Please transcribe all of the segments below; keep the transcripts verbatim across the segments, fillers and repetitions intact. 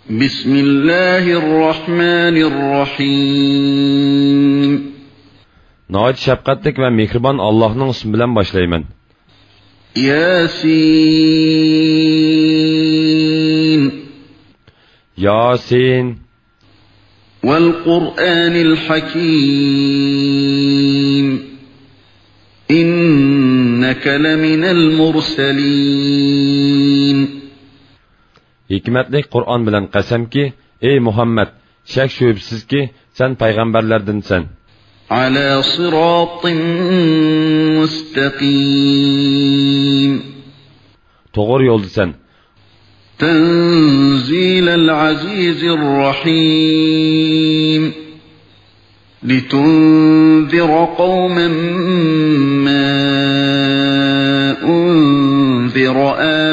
Bismillahirrahmanirrahim. Nəhayət şəfqətlik və mehriban Allah'ın ismi bilan başlayman. Yasin. Yasin. Vel Kur'anil Hakim. İnneke leminel murselin. Hikmetli Kur'an bilan qasam ki, ey Muhammed, şək şübhəsiz ki, sen peygamberlerdinsen. Ala sıratın müstakim. Doğru yoldasan. Tenzilel azizirrahim. Litunzira qavmen ma unzira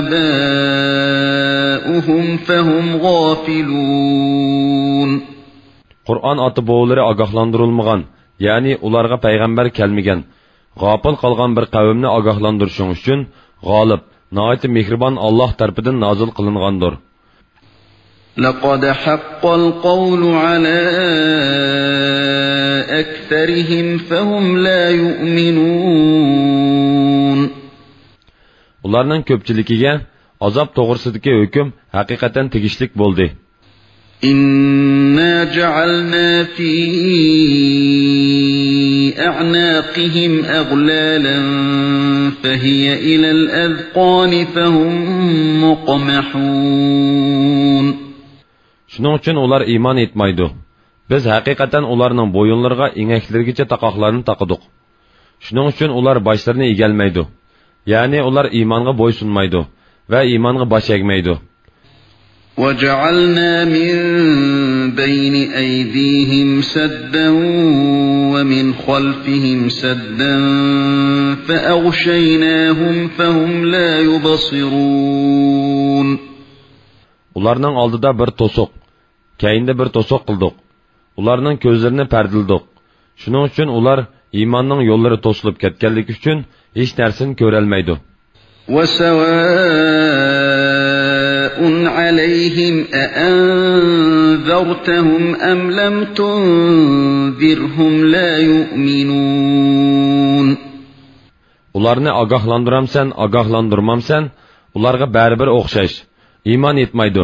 abâuhum fehum gafilun. Kur'an atı boğuları agahlandırılmagan, yani ularga peygamber kelmigen, gafil kalgan bir kavimni agahlandırışın üçün, galip, nəhayət mehriban Allah tarafından nazil kılıngandır. لَقَدْ حَقَّ الْقَوْلُ عَلَى أَكْثَرِهِمْ فَهُمْ لَا يُؤْمِنُونَ. Ularning köpçiligiga azap toğırsidiki hüküm hakikaten tegishlik boldi. İnna ja'alna fi a'naqihim aghlalan fahiya ilal azqani fahum muqmahun. Şunun üçün ular iman etmaydı. Biz hakikaten ularning boyunlarga ingaklargacha taqoqlarni taqıdıq. Şunun üçün ular başlarını egelmeydi. Yani ular imanға boysunmaydı ve imanға baş egmeydi. وَجَعَلْنَا مِنْ بَيْنِ أَيْدِيهِمْ سَدًّا وَمِنْ خَلْفِهِمْ سَدًّا فَأَغْشَيْنَاهُمْ فَهُمْ لَا يُبْصِرُونَ. Ularning oldida bir to'siq, keyinda bir to'siq qildik. Ularning ko'zlarini pardildik. Shuning uchun ular iymonning yo'llari to'silib ketganligi uchun hech narsani ko'ra olmaydi. وَسَوَاءٌ عَلَيْهِمْ أَأَنذَرْتَهُمْ أَمْ لَمْ تُنذِرْهُمْ لَا يُؤْمِنُونَ. Ularni agahlandıramsan, agahlandırmamsan, ularga baribir o'xshash. İman etmaydi.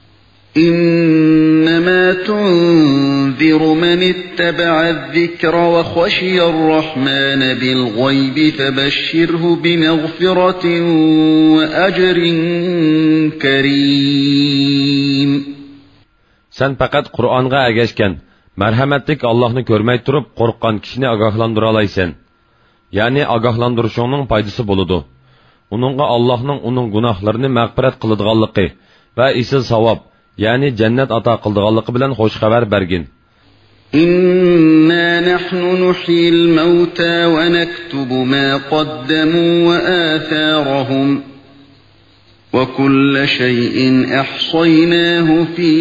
İnnemâ tunziru men itteba'a-z-zikra ve khashiyar-rahmâne bil-gaybi febeşşirhu bi-mağfiratin ve ecrin kerim. Sen fakat Kur'an'a ergeşken, merhametlik Allah'ını görmey turup korkkan kişini agahlandıralaysan. Yani agahlandırışının paydası boludu. Onunla Allah'ın onun günahlarını mağfiret kılıdığanlıqı ve isil savab, yani cennet ata kıldıqanlıqı bilen hoş haber bergin. İnna nahnu nuhyil mevta ve nektubu ma qaddamu ve atharahum ve kulle şeyin ahsaynahu fi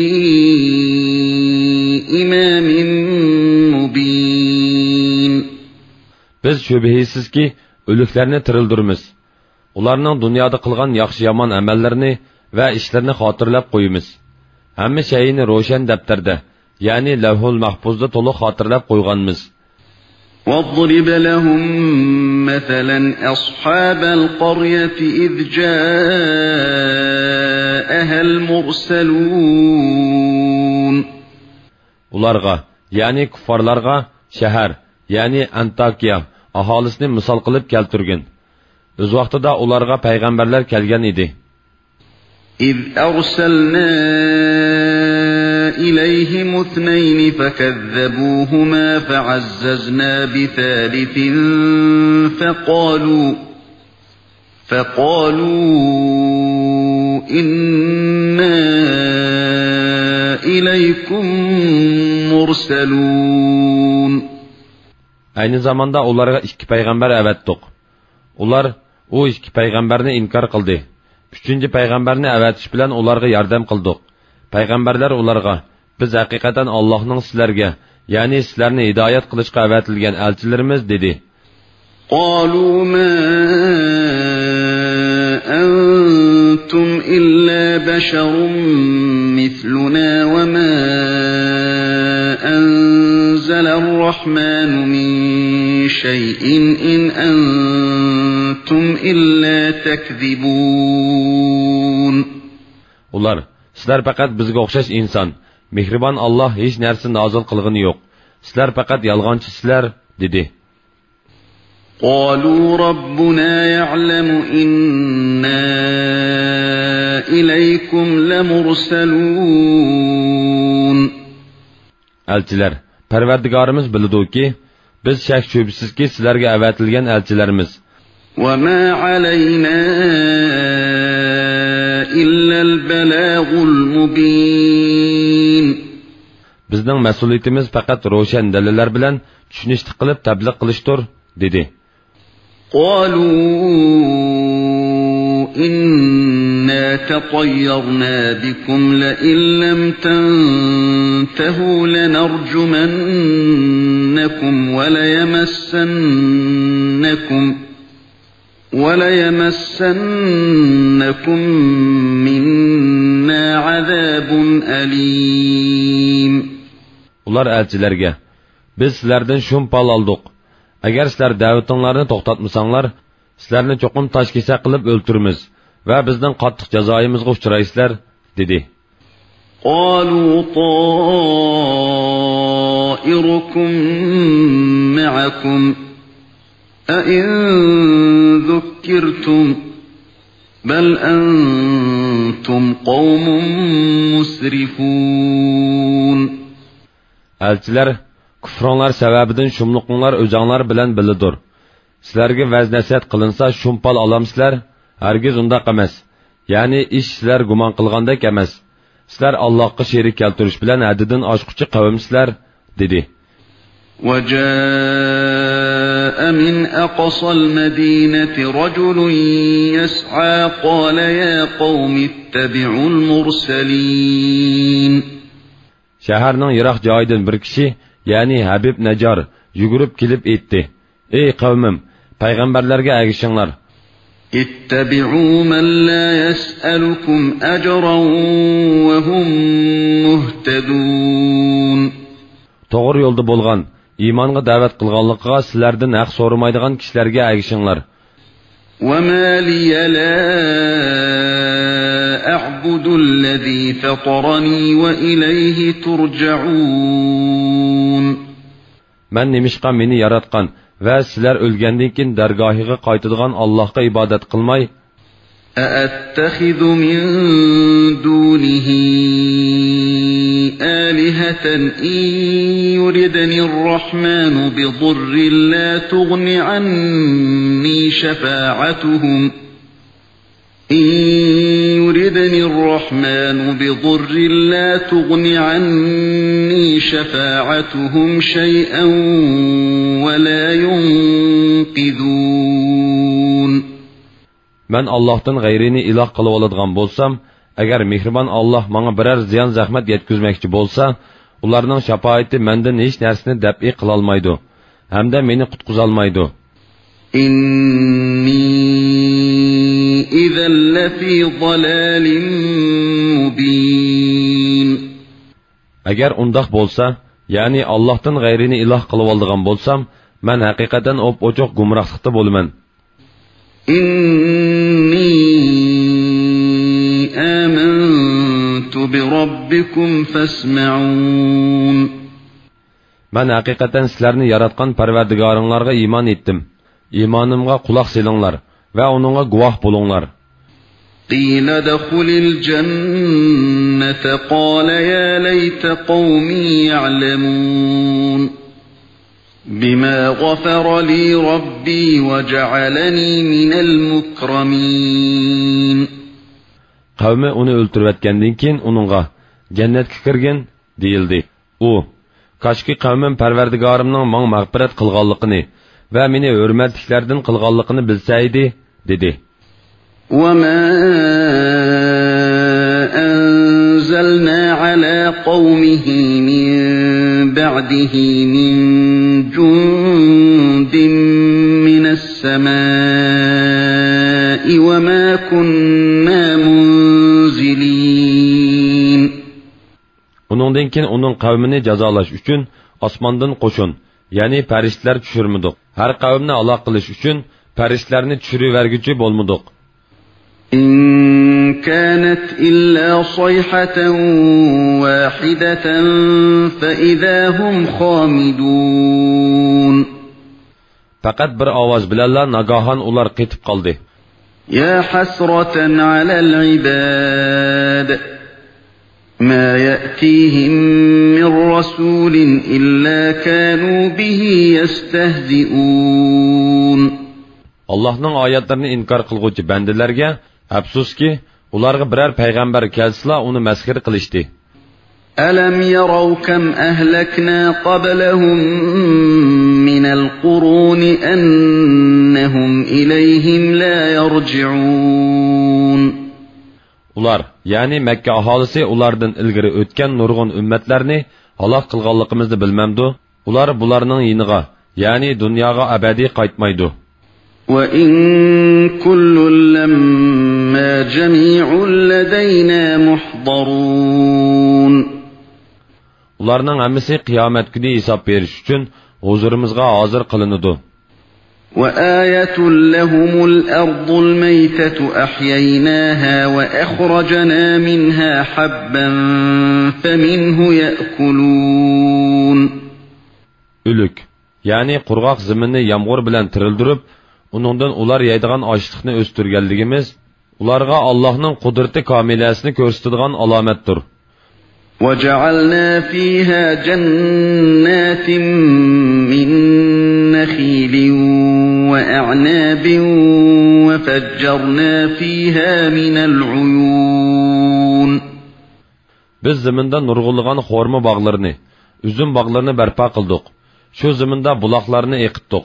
imamin mubin. Biz şübihisiz ki ölüklerini tirildirimiz. Ularning dunyoda qilgan yaxshi yomon amallarini va ishlarini xotirlab qo'yamiz. Hamma shayini ro'shan daftarda, ya'ni lavhul mahfuzda to'liq xotirlab qo'yganmiz. وَاضْرِبْ لَهُمْ مَثَلًا أَصْحَابَ الْقَرْيَةِ إِذْ جَاءَهَا الْمُرْسَلُونَ. Ularga, ya'ni kuffarlarga shahar, ya'ni Antakiya aholisini misol qilib keltirgin. Öz vaqtida ularga payg'ambarlar kelgan edi. إِذْ أَرْسَلْنَا إِلَيْهِمُ اثْنَيْنِ فَكَذَّبُوهُمَا فَعَزَّزْنَا بِثَالِثٍ فَقَالُوا فَقَالُوا إِنَّا إِلَيْكُمْ مُرْسَلُونَ. Aynı zamanda ularga ikki payg'ambar avatdik. Ular o ikki payg'ambarni inkor qildi. Üçüncü payg'ambarni avatish bilan ularga yordam qildik. Payg'ambarlar ularga, biz haqiqatan Allohning sizlarga, ya'ni sizlarni hidoyat qilishga avatilgan elchilarimiz dedi. قالوا ما أنزل أنتم إلا بشر مثلنا وما أنزل الرحمن من شيء إن أنتم إلا تكذبون. Ular, sizlar faqat bizga o'xshash inson. Mehribon Alloh hech narsa nozil qilgani yo'q. Sizlar faqat yolg'onchisizlar, dedi. قالوا ربنا يعلم إنا إليكم لمرسلون. Elchilar, Parvardigorimiz biladi-ki, biz shak shubsizki sizlarga avatilgan elchilarimiz. وما علينا إلا البلاغ المبين. Bizning mas'uliyatimiz faqat ro'shan dalillar bilan tushunishni qilib tabliq qilishdir, dedi. قالوا إنا تطيرنا بكم لئن لم تنتهوا لنرجمنكم وليمسنكم وليمسنكم منا عذاب أليم. Ular elchilarga, biz sizlardan shumpal oldik. Agar sizlar da'vatinglarni to'xtatmasanglar, sizlarni cho'qim tosh kesa qilib o'ltiramiz va bizning qattiq jazoimizga uchraysizlar, dedi. قالوا طائركم معكم أئن ذكرتم بل أنتم قوم مسرفون. Elchilar, kufronlar sababidan shumliqinglar o'zinglar bilan bilidir. Sizlarga vaz-nasihat qilinsa shumpal olamsizlar, hargiz undaq emas. Ya'ni ish sizlar gumon qilgandek emas. Sizlar Allohga sherik keltirish bilan haddidan oshquchi qavmsizlar, dedi. وجاء من أقصى المدينة رجل يسعى قال يا قوم اتبعوا المرسلين. Shaharning yiroq joyidan bir kishi, ya'ni Habib Najar, yugurib kelib aytdi: "Ey qavmim, payg'ambarlarga agishinglar. اتبعوا من لا يسألكم أجرا وهم مهتدون. To'g'ri yo'lda bo'lgan, iymonga da'vat qilganlikqa sizlardan haq so'ramaydigan kishilarga agishinglar. وما لي لا أعبد الذي فطرني وإليه ترجعون. Men nimishqa meni yaratgan va sizlar o'lgandan keyin dargohiga qaytadigan Allohga ibodat qilmay, أأتخذ من دونه آلهة إن يردني الرحمن بضر لا تغن عني شفاعتهم إن يردني الرحمن بضر لا تغن عني شفاعتهم شيئا ولا ينقذون. Men Allohdan g'ayrini iloh qilib oladigan bo'lsam, agar mehribon Alloh menga biror ziyon zahmat yetkazmoqchi bo'lsa, ularning shafoati mendan hech narsani dab'i qila olmaydi, hamda meni qutqiza olmaydi. Inni idhan lafi dalalin mubin. Agar undoq bo'lsa, ya'ni Allohdan g'ayrini iloh qilib oladigan bo'lsam, men haqiqatan op-ochiq gumrohlikda bo'laman. إني آمنت بربكم فاسمعون. Ben hakikaten sizlerini yaratkan Parvardigoringlarga iman ettim. İmanımga kulak silinglar ve onunla guvah bulunlar. قيل ادخل الجنة قال يا ليت قومي يعلمون. بما غفر لي ربي وجعلني من المكرمين. Kavmi onu öldürüvetkenden keyin onunğa cennetke kirgin deyildi. O, kaçki kavmim Parvardigorimning manga mag'firat qilganligini va meni hurmatliklardan qilganligini bilsaydi, dedi. وما أنزلنا على قومه من بعده من جند من السماء وما كنا Uningdan keyin uning qavmini jazolash uchun osmondan qo'shin, ya'ni farishtalar tushirmadik. Har qavmni aloq qilish uchun farishtalarni tushiraverguchi bo'lmadik. إن كانت إلا صيحة واحدة فإذا هم خامدون. Faqat bir ovoz bilanla nagahan ular qetib qoldi. يا حسرة على العباد ما يأتيهم من رسول إلا كانوا به يستهزئون. Allah'ның ayetlerini inkar qilguvchi bandalarga afsuski, ularga birer peygamber kelsila onu meskhir qilishdi. ألم يروا كم أهلكنا قبلهم من القرون أنهم إليهم لا يرجعون. Ular, yani Mekke ahalisi ulardan ilgiri ötken nurgun ümmetlerini halak kılganlıkımızda bilmemdu. Ular bularının yiniga, yani dünyaga ebedi qaytmaydu. وَإِن كُلٌّ لَّمَّا جَمِيعٌ لَّدَيْنَا مُحْضَرُونَ. Ularning hammasi qiyomat kuni hisob berish uchun huzurimizga hozir qilinadi. وَآيَةٌ لَّهُمُ الْأَرْضُ الْمَيْتَةُ أَحْيَيْنَاهَا وَأَخْرَجْنَا مِنْهَا حَبًّا فَمِنْهُ يَأْكُلُونَ. Ülük, yani qurg'oq zaminni yomg'ir bilan tirildirib, uningdan ular yeydigan ochliqni o'stirganligimiz ularga Allohning qudrati komilasini ko'rsatadigan alomatdir. وَجَعَلْنَا فِيهَا جَنَّاتٍ مِّن نَّخِيلٍ وَأَعْنَابٍ وَفَجَّرْنَا فِيهَا مِنَ الْعُيُونِ. Biz zaminda nurg'ulg'an xorma bog'larini, üzüm bog'larini barpo qildik. Shu zaminda buloqlarni eqitdik.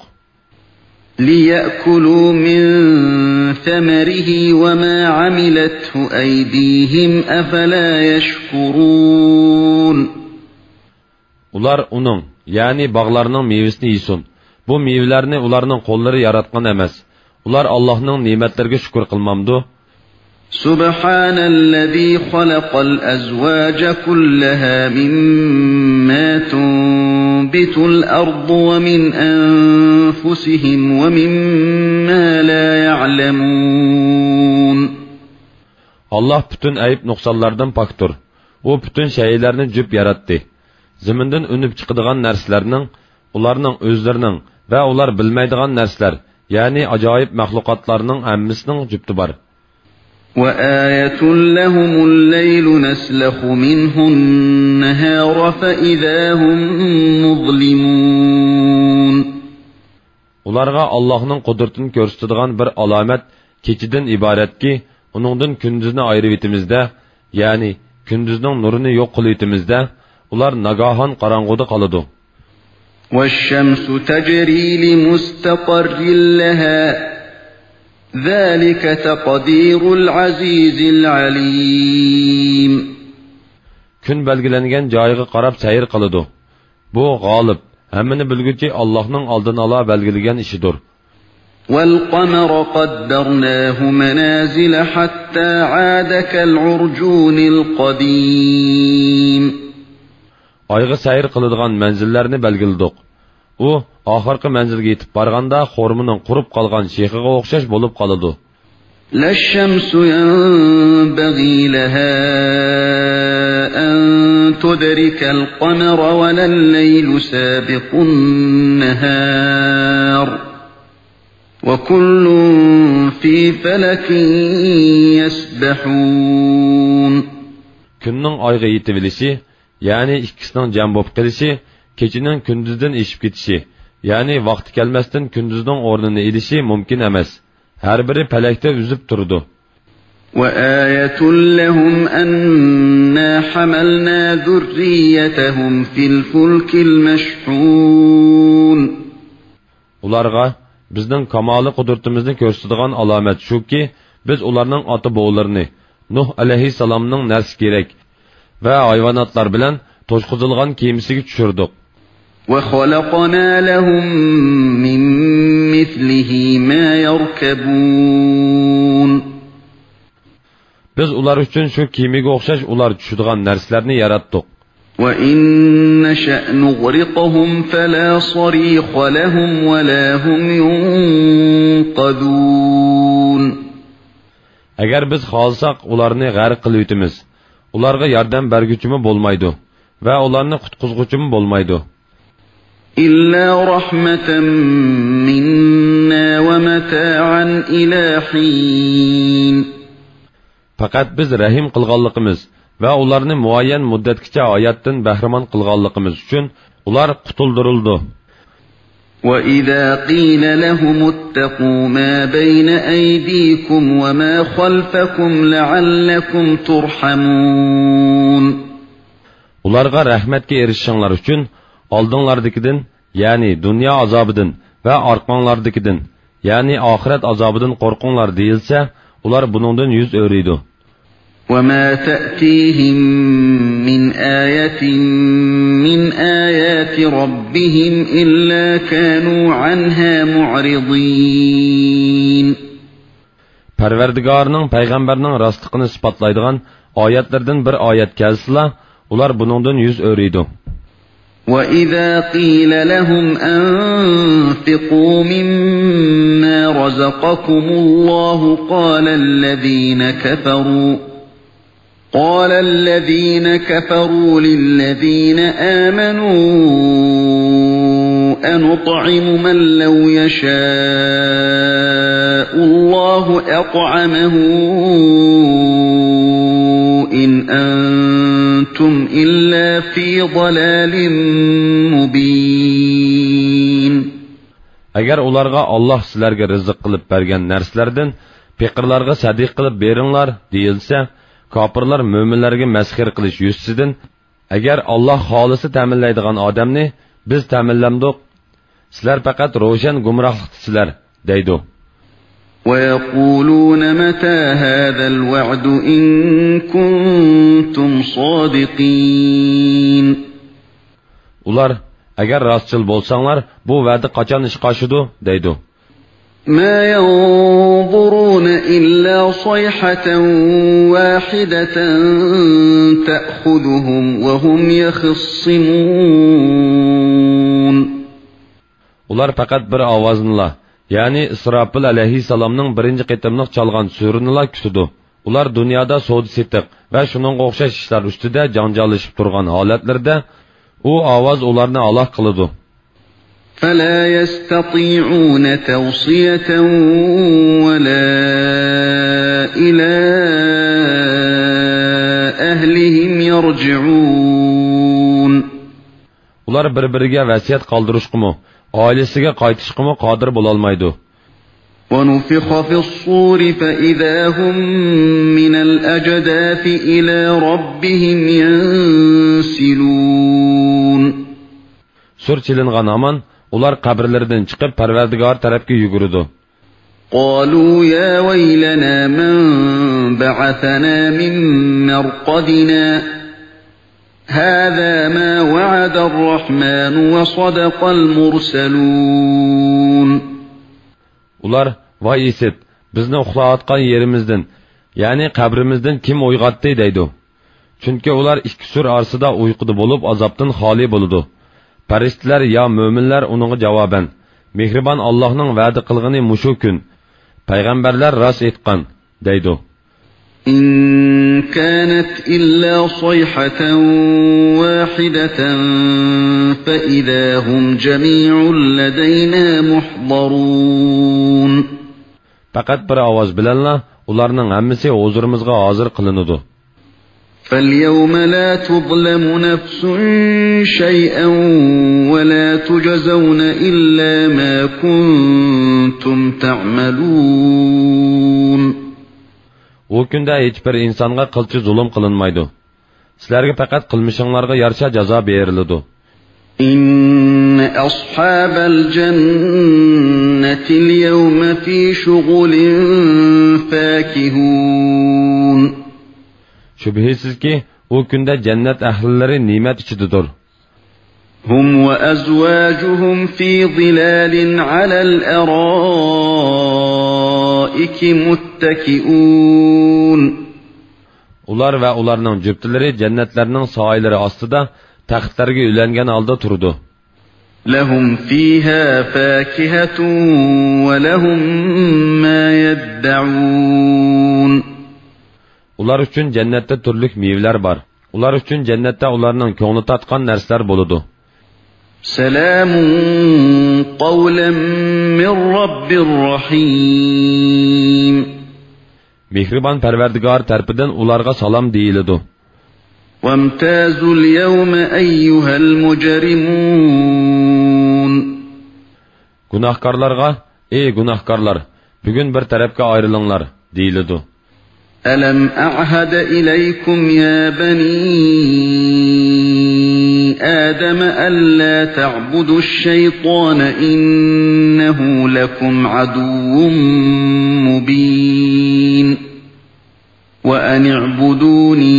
لِيَأْكُلُوا مِنْ ثَمَرِهِ وَمَا عَمِلَتْهُ أَيْدِيهِمْ أَفَلَا يَشْكُرُونَ. Ular onun, yani bağlarının meyvesini yesin. Bu meyvelerini ularının kolları yaratgan emas. Ular Allah'ın nimetlerine şükür kılmamdı. Subhanallezî halaqal azvâce kullaha mimma tunbitul ardu ve min enfusihim ve mimma la ya'lemun. Allah bütün ayıp noksanlardan paktır. O bütün şeylerini cüp yarattı. Ziminden önüp çıkıdığan nerslerinin, ularının özlerinin ve ular bilmeydiğan nersler, yani acayip mahlukatlarının emmisinin cüptü var. وَآيَةٌ لَهُمُ اللَّيْلُ نَسْلَخُ مِنْهُ النَّهَارَ فَإِذَا هُمْ مُظْلِمُونَ. Ularga Allah'ın kudretini gösterdiğin bir alamet keçiden ibaret ki, onundan gündüzünü ayrı bitimizde, yani gündüzünün nurunu yok kılıbitimizde, ular nagahan karanguda kalıdı. وَالشَّمْسُ تَجْرِي لِمُسْتَقَرٍّ لَهَا ذَلِكَ تَقْدِيرُ الْعَزِيزِ الْعَلِيمِ. Gün belgilengen cayıga qarab seyir kılıdı. Bu galip, hemmini bilgüçi Allah'ın aldın ala belgilegen işidir. وَالْقَمَرَ قَدَّرْنَاهُ مَنَازِلَ حَتَّى عَادَ كَالْعُرْجُونِ الْقَدِيمِ. Ayğı seyir kılıdığan menzillerini belgildik. O, ahırkı menzilge yetip barganda xormunun qurup qalgan şeyhiga oxşaş bolup qalıdı. لَا الشَّمْسُ يَنبَغِي لَهَا أَن تُدْرِكَ الْقَمَرَ وَلَا اللَّيْلُ سَابِقُ النَّهَارِ وَكُلٌّ فِي فَلَكٍ يَسْبَحُونَ. Günün ayğı yetibilişi, yani ikkisinin cem bop qilishi, keçinin gündüzden eşip gitişi, yani vaqti kelmesden gündüzden ornini edişi mümkün emas. Her biri pelekte üzüp durdu. وَآيَةٌ لَهُمْ أَنَّا حَمَلْنَا ذُرِّيَّتَهُمْ فِي الْفُلْكِ الْمَشْحُونِ. Ularga bizning kamali qudretimizni ko'rsatadigan alomat shuki, biz ularning ota boğlarını, Nuh alayhissalomning narsi kerak va hayvonotlar bilan to'shqizilgan kemisiga tushirdik. وَخَلَقْنَا لَهُم مِّن مِّثْلِهِ مَا يَرْكَبُونَ. Biz ular uchun shu kemiga o'xshash ular tushadigan narsalarni yaratdik. وَإِنْ نَشَأْ نُغْرِقْهُمْ فَلَا صَرِيخَ لَهُمْ وَلَا هُمْ يُنْقَذُونَ. Agar biz xohlasak ularni g'arq qilib o'tamiz. Ularga yordam berguchimi bo'lmaydi va ularni qutqizguchimi bo'lmaydi. إِلَّا رَحْمَةً مِنَّا وَمَتَاعًا إِلَى حِينٍ. Faqat biz rahim qilganligimiz va ularni muayyan muddatgacha hayotdan bahramon qilganligimiz uchun ular qutuldirildi. وَإِذَا قِيلَ لَهُمُ اتَّقُوا مَا بَيْنَ أَيْدِيكُمْ وَمَا خَلْفَكُمْ لَعَلَّكُمْ تُرْحَمُونَ. Ularga rahmetga erishishinglar uchun oldinglardagidan, ya'ni dunyo azobidan va orqanglardagidan, ya'ni oxirat azobidan qo'rqinglar deyilsa, ular buningdan yuz o'riydi. وَمَا تَأْتِيهِمْ مِنْ آيَةٍ مِنْ آيَاتِ رَبِّهِمْ إِلَّا كَانُوا عَنْهَا مُعْرِضِينَ. Parvardigorning payg'ambarning rostligini isbotlaydigan oyatlardan bir oyat kelsila, ular buningdan yuz o'riydi. وَإِذَا قِيلَ لَهُمْ أَنْفِقُوا مِمَّا رَزَقَكُمُ اللَّهُ قَالَ الَّذِينَ كَفَرُوا قَالَ الَّذِينَ كَفَرُوا لِلَّذِينَ آمَنُوا أَنُطْعِمُ مَنْ لَوْ يَشَاءُ اللَّهُ أَطْعَمَهُ إِنْ أَنْتُمْ إِلَّا فِي ضَلَالٍ مُبِينٍ. Agar ularga Allah sizlarga rizq qilib bergan narsalardan faqirlarga sadiq qilib beringlar deyilsa, kofirlar mo'minlarga masxir qilish yuzidan, agar Allah xolisi ta'minlaydigan odamni biz ta'minlamdik, sizlar faqat ro'shan gumrohlikdasizlar deydi. وَيَقُولُونَ مَتَى هَذَا الْوَعْدُ إِن كُنتُمْ صَادِقِينَ. Ular agar rostchil bo'lsanglar, bu va'da qachon ishga oshadi deydi. مَا يَنظُرُونَ إِلَّا صَيْحَةً وَاحِدَةً تَأْخُذُهُمْ وَهُمْ يَخِصِّمُونَ. Ular faqat bir ovoznila, ya'ni İsrafil alayhissalomning birinchi qitimliq chalgan surinila kutdi. Ular dunyoda savdo setiq va shuning o'xshash ishlar ustida janjallashib turgan holatlarda u ovoz ularni aloq qiladi. فَلَا يَسْتَطِيعُونَ تَوْصِيَةً وَلَا إِلَى أَهْلِهِمْ يَرْجِعُونَ. Ular bir-biriga vasiyat qoldirishqimi, oilasiga qaytishqimi qodir bo'lolmaydi. وَنُفِخَ فِي الصُّورِ فَإِذَا هُمْ مِنَ الْأَجْدَاثِ إِلَى رَبِّهِمْ يَنْسِلُونَ. Sur chilingan aman ular qabrlaridan chiqib Parvardigor tarafga yugurdi. قالوا يا ويلنا من بعثنا من مرقدنا هذا ما وعد الرحمن وصدق المرسلون. Ular voy esit, bizni uxlayotgan yerimizdan, ya'ni qabrimizdan kim uyg'otdi deydi. Chunki ular ikki sur orasida uyquda bo'lib azobdan xoli bo'ladi. Farishtalar yo mo'minlar uningga javoban, mehribon Allohning va'da qilgani mushu kun. Payg'ambarlar rost aytgan deydi. إن كانت إلا صيحة واحدة فإذا هم جميع لدينا محضرون. Faqat bir ovoz bilanla ularning hammasi huzurimizga hozir qilinadi. فَالْيَوْمَ لَا تُظْلَمُ نَفْسٌ شَيْئًا وَلَا تُجْزَوْنَ إِلَّا مَا كُنْتُمْ تَعْمَلُونَ. O kunda hech bir insonga qilchi zulm qilinmaydi. Sizlarga faqat qilmishinglarga yarasha jazo beriladi. إِنَّ أَصْحَابَ الْجَنَّةِ الْيَوْمَ فِي شُغُلٍ فَاكِهُونَ. Şübhəsizki, o kunda jannat ahlilari ne'mat ichidadir. هُمْ وَأَزْوَاجُهُمْ فِي ظِلَالٍ عَلَى الْأَرَائِكِ مُتَّكِئُونَ. Ular va ularning juplari jannatlarning soyalari ostida taxtlarga ulangan holda turdi. لهم فيها فاكهة ولهم ما يدعون. Ular uchun jannatda turli meyveler var. Ular uchun jannatda ularning ko'ngli tatgan narsalar bo'ladi. سلام قولا من رب رحيم. Mehriban Parvardigor tarafidan ularga salom deyiladi. وامتازوا اليوم أيها المجرمون. Günahkarlarga, ey günahkarlar, bugün bir tarafga ayrılыңlar deyiladi. ألم أعهد إليكم يا بني آدم ألا تعبدوا الشيطان إنه لكم عدو مبين وأن اعبدوني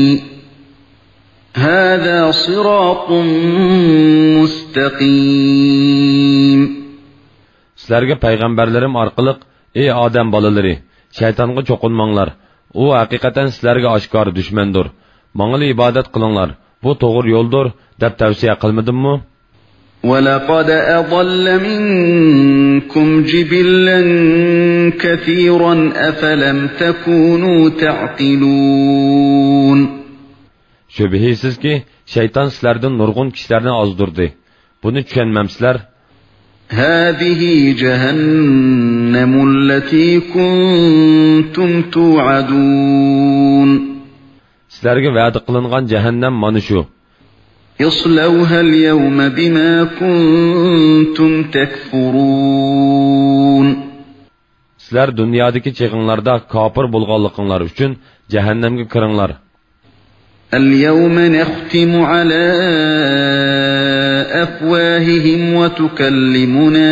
هذا صراط مستقيم. Sizlarga payg'ambarlarim orqali ey odam bolalari, shaytonga cho'qinmanglar. U haqiqatan sizlarga oshkor dushmandir. Menga ibodat qilinglar. Bu to'g'ri yo'ldir deb tavsiya qilmadimmi? وَلَقَدْ أَضَلَّ مِنكُمْ جِبِلًّا كَثِيرًا أَفَلَمْ تَكُونُوا تَعْقِلُونَ. Şübhisiz ki şeytan sizlerden nurgun kişilerini azdırdı. Bunu düşünmemsizler. هَذِهِ جَهَنَّمُ الَّتِي كُنْتُمْ تُوعَدُونَ. Sizlerge vaad kılıngan cehennem manı şu. اصْلَوْهَا الْيَوْمَ بِمَا كُنْتُمْ تَكْفُرُونَ. Sizler dünyadaki çekinlerde kapır bulgallıkınlar üçün cehennemge kırınlar. الْيَوْمَ نَخْتِمُ عَلَى أَفْوَاهِهِمْ وَتُكَلِّمُنَا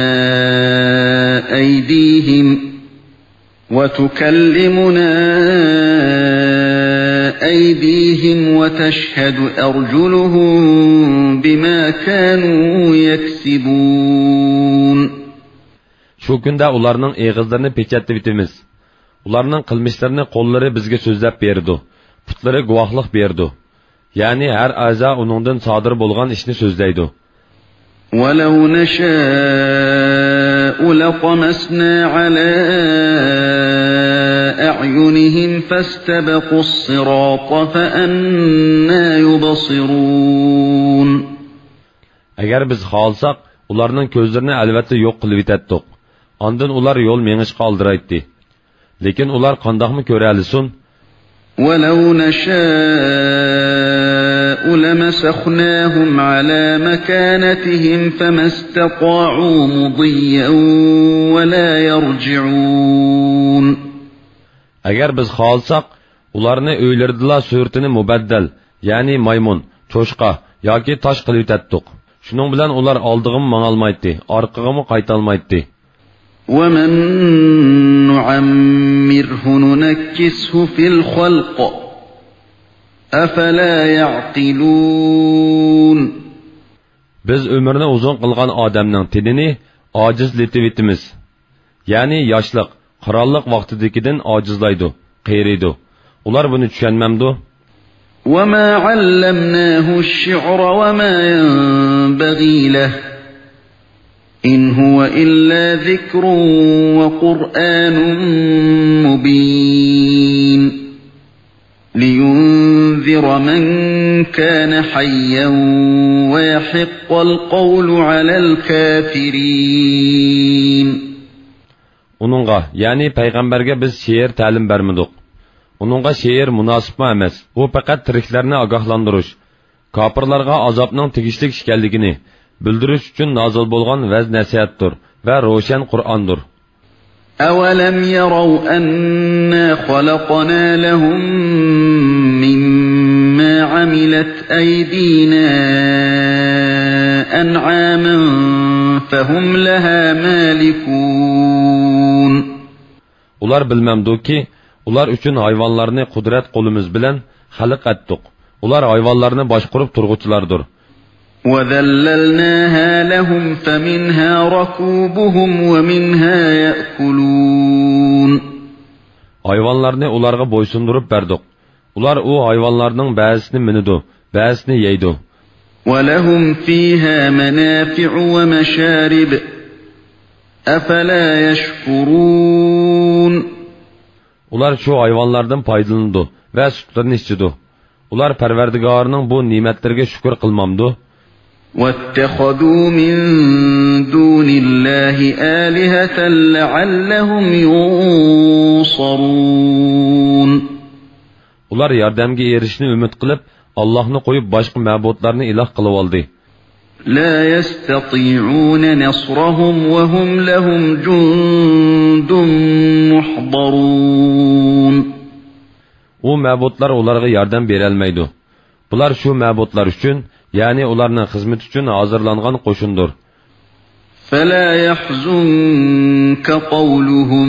أَيْدِيهِمْ وَتُكَلِّمُنَا أَيْدِيهِمْ وَتَشْهَدُ أَرْجُلُهُم بِمَا كَانُوا يَكْسِبُونَ. Şu günde ularının eğizlerini peçetli bitimiz. Ularının kılmışlarını kolları bizge sözlep berdi. Putları guvahlık berdi. Yani her aza onundan sadır bolgan işini sözleydi. وَلَوْ نَشَاءُ لَطَمَسْنَا عَلَى أَعْيُنِهِمْ فَاسْتَبَقُوا الصِّرَاطَ فَأَنَّى يُبْصِرُونَ. Eğer biz halsak, ularının gözlerini elbette yok kılıp etettik. Andın ular yol meniş kaldıraydı. Lekin ular qandaqmı körəlisun? وَلَوْ نَشَاءُ لَمَسَخْنَاهُمْ عَلَى مَكَانَتِهِمْ فَمَا اسْتَطَاعُوا مُضِيًّا وَلَا يَرْجِعُونَ. Eğer biz xalsak, ularını öylerdiler sürtünü mübeddel, yani maymun, çoşqa, yoki taş qilib etdik. Şunun bilan ular aldığım manalmaydı, arqığımı qaytalmaydı. وَمَنْ نُعَمِّرْهُ نُنَكِّسْهُ فِي الْخَلْقِ أَفَلَا يَعْقِلُونَ. Biz ömrünü uzun qılğan adamның tinini acizletibitimiz. Yani yaşlıq, qırallık vaqtidikidən acizlaydı, qeyriydi. Ular bunu düşünmemdi. وَمَا عَلَّمْنَاهُ الشِّعْرَ وَمَا يَنبَغِي لَهُ إِنْ هُوَ إِلَّا ذِكْرٌ وَقُرْآنٌ مُبِينٌ لِيُنْذِرَ مَنْ كَانَ حَيًّا وَيَحِقَّ الْقَوْلُ عَلَى الْكَافِرِينَ. Onunğa, yani peygamberge biz şiir ta'lim bermedik. Onunğa şiir münasip mi emas? Bu faqat tiriklarni agahlandırış, kafirlarga azapning tegishlik ekanligini bildirish uchun nozil bo'lgan vaz nasihatdir va ro'shan Qur'ondir. أَوَلَمْ يَرَوْا أَنَّا خَلَقْنَا لَهُم مِّمَّا عَمِلَتْ أَيْدِينَا أَنْعَامًا فَهُمْ لَهَا مَالِكُونَ. Ular bilmemdi ki, ular üçün hayvanlarını kudret kolumuz bilen xalq etdik. Ular hayvanlarını başkurup turguçlardır. وَذَلَّلْنَاهَا لَهُمْ فَمِنْهَا رَكُوبُهُمْ وَمِنْهَا يَأْكُلُونَ. Hayvanlarını ularga boysundurup berdik. Ular o hayvanlarning ba'zisini minidu, ba'zisini yeydi. وَلَهُمْ فِيهَا مَنَافِعُ وَمَشَارِبُ أَفَلَا يَشْكُرُونَ Ular şu hayvanlardan faydalandı ve sütlerini içidi. Ular Parvardigorning bu ne'matlarga shukr qilmamdi. وَاتَّخَذُوا مِن دُونِ اللَّهِ آلِهَةً لَعَلَّهُمْ يُنصَرُونَ Ular yordamga erishishni umid qilib, Allohni qo'yib boshqa ma'budlarni iloh qilib oldi. لا يستطيعون نصرهم وهم لهم جند محضرون O ma'budlar ularga yordam bera olmaydi. Bular shu ma'budlar uchun, ya'ni ularning xizmati uchun hozirlangan qo'shindir. فلا يحزنك قولهم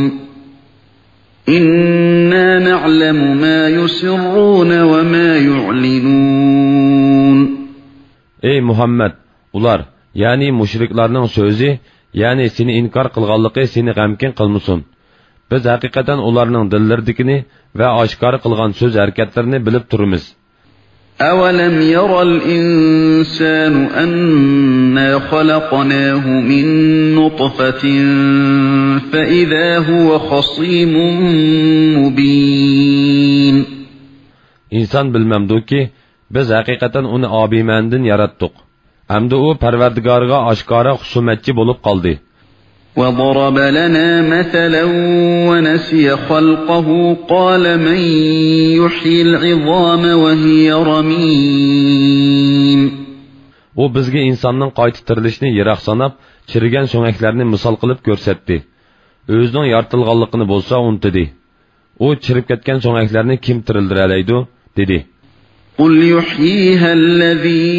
إنا نعلم ما يسرون وما يعلنون Ey Muhammed, ular, ya'ni mushriklarning so'zi, ya'ni seni inkor qilganligi seni g'amkin qilmasin. Biz haqiqatan ularning dillardikini va oshkor qilgan so'z harakatlarini bilib turibmiz. أَوَلَمْ يَرَ الْإِنسَانُ أَنَّا خَلَقْنَاهُ مِنْ نُطْفَةٍ فَإِذَا هُوَ خَصِيمٌ مُبِينٌ İnsan bilmemdi ki, biz haqiqatan uni obimandin yaratdik. Hamda u Parvardigorga oshkora husumatchi bo'lib qoldi. وَضَرَبَ لَنَا مَثَلًا وَنَسِيَ خَلْقَهُ قَالَ مَنْ يُحْيِي الْعِظَامَ وَهِيَ رَمِيمٌ O bizga insonning qayta tirilishini yiroq sanab, chirigan so'ngaklarni misol qilib ko'rsatdi. O'zining yoritilganligini bo'lsa untidi. U chirib ketgan so'ngaklarni kim tirildira oladi? dedi. قُلْ يُحْيِيهَا الَّذِي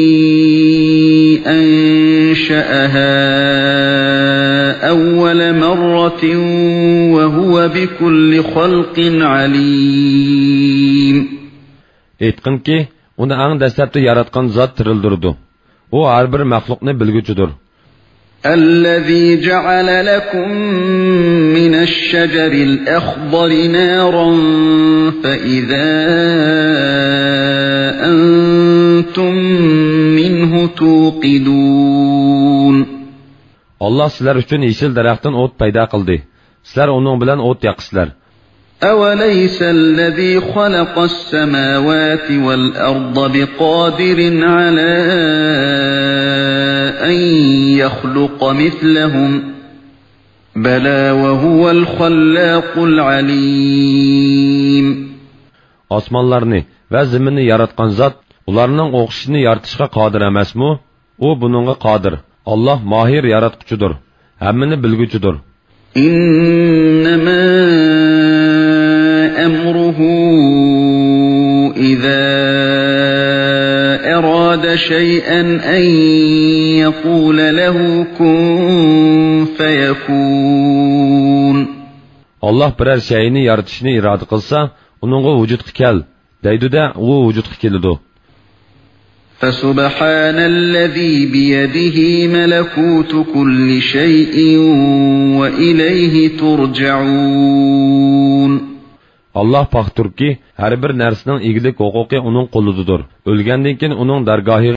أَنشَأَهَا أَوَّلَ مَرَّةٍ وَهُوَ بِكُلِّ خَلْقٍ عَلِيمٌ Aytqin ki, uni ang dastlabda yaratgan zot tirildirdi. U har bir maxluqni bilguchidir. الَّذِي جَعَلَ لَكُم مِّنَ الشَّجَرِ الْأَخْضَرِ نَارًا فَإِذَا أَنْتُمْ مِنْهُ تُوقِدُونَ Allah sizlar uchun yeşil daraxtdan o't paydo qildi. Sizlar uning bilan o't yaqisizlar. أَوَلَيْسَ الَّذِي خَلَقَ السَّمَاوَاتِ وَالْأَرْضَ بِقَادِرٍ عَلَى أَنْ يَخْلُقَ مِثْلَهُمْ بَلَى وَهُوَ الْخَلَّاقُ الْعَلِيمُ Osmonlarni va zaminni yaratgan zot ularning o'xshishini yaratishga qodir emasmi? U buningga qodir. Allah mahir yaratquchidir, hammani bilguchidir. إِنَّمَا أَمْرُهُ إِذَا أَرَادَ شَيْئًا أَنْ يَقُولَ لَهُ كُنْ فَيَكُونُ Allah birer şeyini yaratishni iroda qilsa, uningga vujudga kel, deydi-da, u vujudga keladi. فَسُبْحَانَ الَّذِي بِيَدِهِ مَلَكُوتُ كُلِّ شَيْءٍ وَإِلَيْهِ تُرْجَعُونَ Allah paqtur ki, her bir narsaning egilik huquqi uning qo'lidadir. O'lgandan keyin uning dargohiga